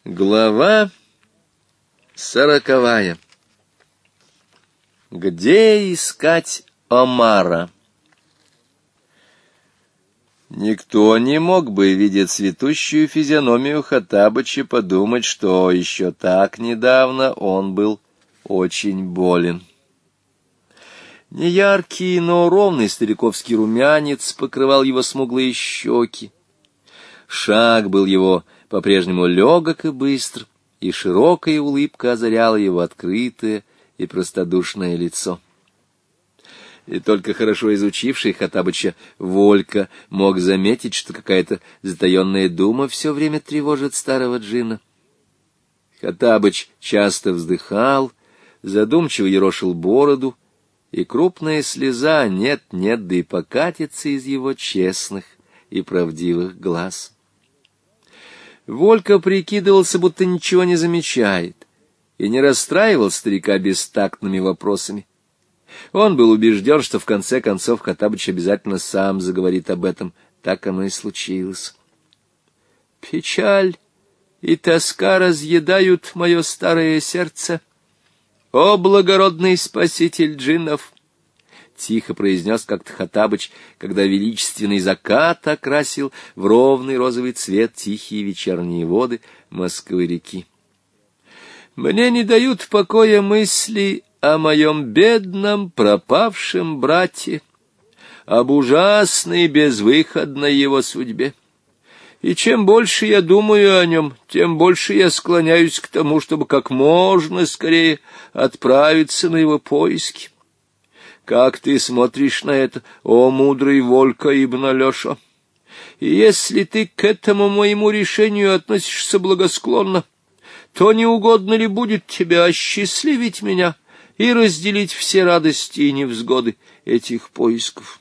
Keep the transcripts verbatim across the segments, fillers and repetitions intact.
Глава сороковая. Где искать омара? Никто не мог бы, видя цветущую физиономию Хоттабыча, подумать, что еще так недавно он был очень болен. Неяркий, но ровный стариковский румянец покрывал его смуглые щеки. Шаг был его по-прежнему легок и быстр, и широкая улыбка озаряла его открытое и простодушное лицо. И только хорошо изучивший Хоттабыча Волька мог заметить, что какая-то затаенная дума все время тревожит старого джинна. Хоттабыч часто вздыхал, задумчиво ерошил бороду, и крупная слеза нет-нет, да и покатится из его честных и правдивых глаз. Волька прикидывался, будто ничего не замечает, и не расстраивал старика бестактными вопросами. Он был убежден, что в конце концов Хоттабыч обязательно сам заговорит об этом. Так оно и случилось. «Печаль и тоска разъедают мое старое сердце. О, благородный спаситель джиннов!» — тихо произнес как-то Хоттабыч, когда величественный закат окрасил в ровный розовый цвет тихие вечерние воды Москвы-реки. «Мне не дают покоя мысли о моем бедном пропавшем брате, об ужасной безвыходной его судьбе. И чем больше я думаю о нем, тем больше я склоняюсь к тому, чтобы как можно скорее отправиться на его поиски. Как ты смотришь на это, о мудрый Волька ибн Алеша? И если ты к этому моему решению относишься благосклонно, то не угодно ли будет тебе осчастливить меня и разделить все радости и невзгоды этих поисков?»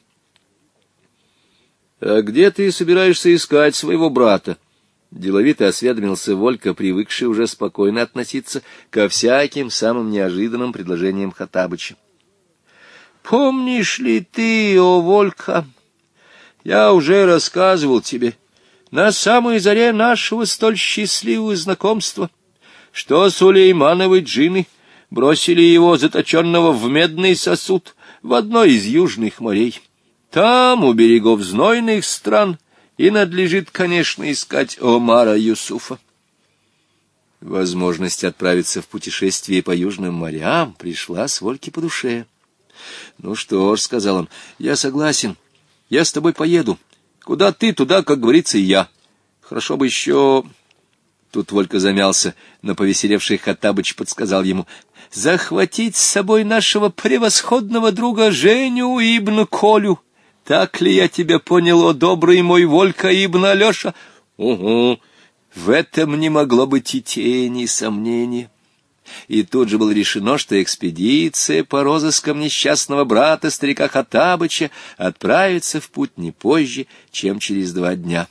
«А где ты собираешься искать своего брата?» — деловито осведомился Волька, привыкший уже спокойно относиться ко всяким самым неожиданным предложениям Хоттабыча. «Помнишь ли ты, о Волька, я уже рассказывал тебе на самой заре нашего столь счастливого знакомства, что Сулеймановы джинны бросили его заточенного в медный сосуд в одной из южных морей. Там, у берегов знойных стран, и надлежит, конечно, искать Омара Юсуфа». Возможность отправиться в путешествие по южным морям пришла с Вольке по душе. «Ну что ж, — сказал он, — я согласен, я с тобой поеду. Куда ты, туда, как говорится, и я. Хорошо бы еще...» Тут Волька замялся, но повеселевший Хоттабыч подсказал ему: «захватить с собой нашего превосходного друга Женю ибн Колю. Так ли я тебя понял, о добрый мой Волька ибн Алеша?» «Угу, в этом не могло быть и тени сомнения». И тут же было решено, что экспедиция по розыскам несчастного брата старика Хоттабыча отправится в путь не позже, чем через два дня.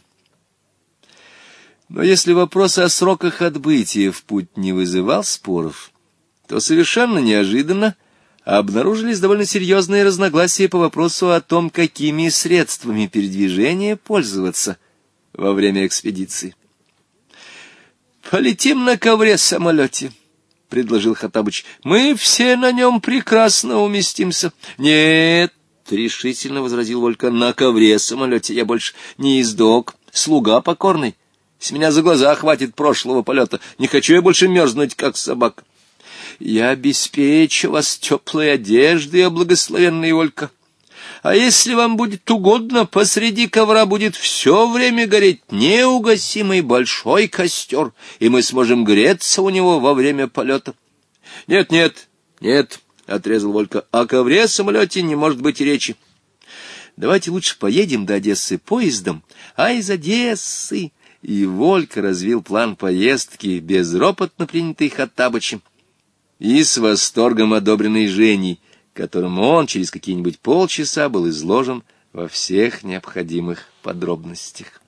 Но если вопрос о сроках отбытия в путь не вызывал споров, то совершенно неожиданно обнаружились довольно серьезные разногласия по вопросу о том, какими средствами передвижения пользоваться во время экспедиции. «Полетим на ковре-самолете», — предложил Хоттабыч. «Мы все на нем прекрасно уместимся». «Нет», — решительно возразил Волька, — «на ковре-самолете я больше не издок, слуга покорный. С меня за глаза хватит прошлого полета. Не хочу я больше мерзнуть, как собака». «Я обеспечу вас теплой одеждой, о благословенный Волька. А если вам будет угодно, посреди ковра будет все время гореть неугасимый большой костер, и мы сможем греться у него во время полета». «Нет, нет, нет», — отрезал Волька, — «о ковре-самолете не может быть и речи. Давайте лучше поедем до Одессы поездом, а из Одессы...» И Волька развил план поездки, безропотно принятый Хоттабычем и с восторгом одобренный Женей, которому он через какие-нибудь полчаса был изложен во всех необходимых подробностях.